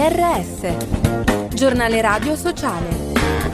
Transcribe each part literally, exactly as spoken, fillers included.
R S, giornale radio sociale.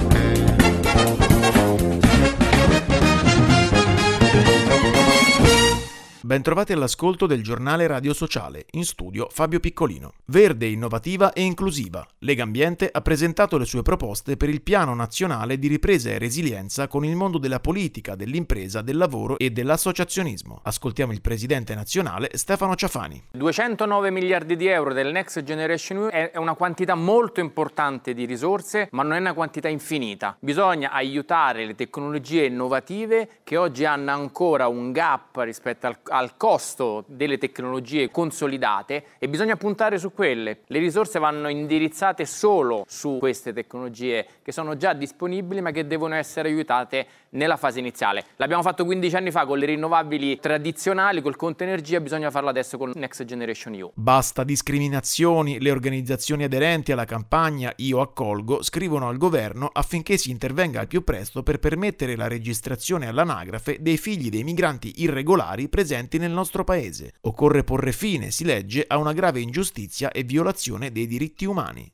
Bentrovati all'ascolto del giornale radio sociale, in studio Fabio Piccolino. Verde, innovativa e inclusiva. Legambiente ha presentato le sue proposte per il Piano Nazionale di Ripresa e Resilienza con il mondo della politica, dell'impresa, del lavoro e dell'associazionismo. Ascoltiamo il presidente nazionale Stefano Ciafani. duecentonove miliardi di euro del Next Generation E U è una quantità molto importante di risorse, ma non è una quantità infinita. Bisogna aiutare le tecnologie innovative che oggi hanno ancora un gap rispetto al al costo delle tecnologie consolidate e bisogna puntare su quelle. Le risorse vanno indirizzate solo su queste tecnologie che sono già disponibili ma che devono essere aiutate nella fase iniziale. L'abbiamo fatto quindici anni fa con le rinnovabili tradizionali, col conto energia, bisogna farlo adesso con Next Generation E U. Basta discriminazioni, le organizzazioni aderenti alla campagna Io accolgo scrivono al governo affinché si intervenga al più presto per permettere la registrazione all'anagrafe dei figli dei migranti irregolari presenti nel nostro paese. Occorre porre fine, si legge, a una grave ingiustizia e violazione dei diritti umani.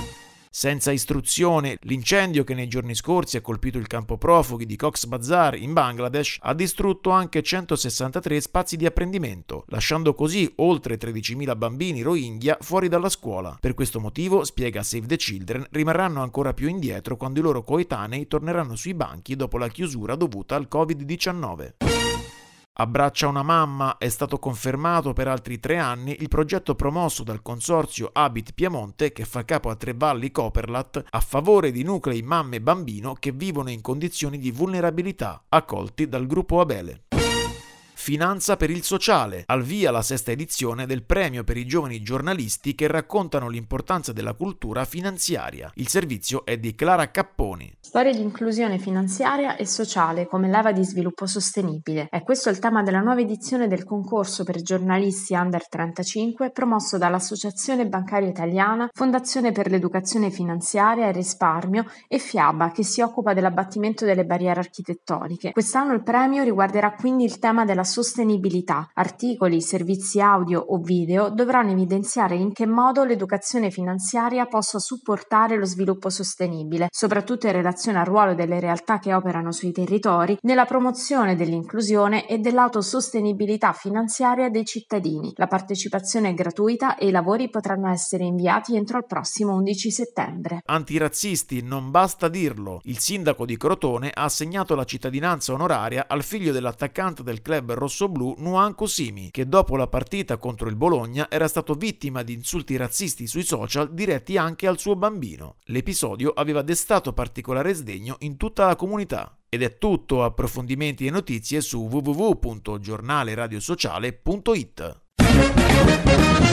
Senza istruzione, l'incendio che nei giorni scorsi ha colpito il campo profughi di Cox's Bazar in Bangladesh ha distrutto anche centosessantatré spazi di apprendimento, lasciando così oltre tredicimila bambini Rohingya fuori dalla scuola. Per questo motivo, spiega Save the Children, rimarranno ancora più indietro quando i loro coetanei torneranno sui banchi dopo la chiusura dovuta al covid diciannove. Abbraccia una mamma è stato confermato per altri tre anni il progetto promosso dal consorzio Abit Piemonte che fa capo a Tre Valli Coperlat a favore di nuclei mamme-bambino che vivono in condizioni di vulnerabilità, accolti dal gruppo Abele. Finanza per il sociale. Al via la sesta edizione del premio per i giovani giornalisti che raccontano l'importanza della cultura finanziaria. Il servizio è di Clara Capponi. Storie di inclusione finanziaria e sociale come leva di sviluppo sostenibile. È questo il tema della nuova edizione del concorso per giornalisti under trentacinque promosso dall'Associazione Bancaria Italiana, Fondazione per l'Educazione Finanziaria e Risparmio e FIABA che si occupa dell'abbattimento delle barriere architettoniche. Quest'anno il premio riguarderà quindi il tema della sostenibilità. Articoli, servizi audio o video dovranno evidenziare in che modo l'educazione finanziaria possa supportare lo sviluppo sostenibile, soprattutto in relazione al ruolo delle realtà che operano sui territori nella promozione dell'inclusione e dell'autosostenibilità finanziaria dei cittadini. La partecipazione è gratuita e i lavori potranno essere inviati entro il prossimo undici settembre. Antirazzisti, non basta dirlo. Il sindaco di Crotone ha assegnato la cittadinanza onoraria al figlio dell'attaccante del club rossoblù Nwankwo Simi, che dopo la partita contro il Bologna era stato vittima di insulti razzisti sui social diretti anche al suo bambino. L'episodio aveva destato particolare sdegno in tutta la comunità. Ed è tutto, approfondimenti e notizie su w w w punto giornale radio sociale punto it.